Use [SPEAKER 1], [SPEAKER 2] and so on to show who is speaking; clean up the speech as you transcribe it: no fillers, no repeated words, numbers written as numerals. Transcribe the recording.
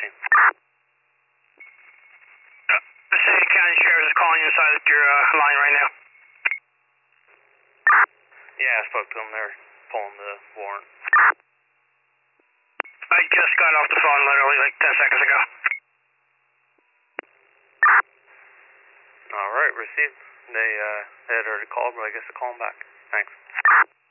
[SPEAKER 1] machine.
[SPEAKER 2] The city county sheriff is calling you inside your line right now.
[SPEAKER 1] Yeah, I spoke to them. They're pulling the warrant.
[SPEAKER 2] I just got off the phone literally like 10 seconds ago.
[SPEAKER 1] Alright, received. They had already called, but I guess they'll call them back. Thanks.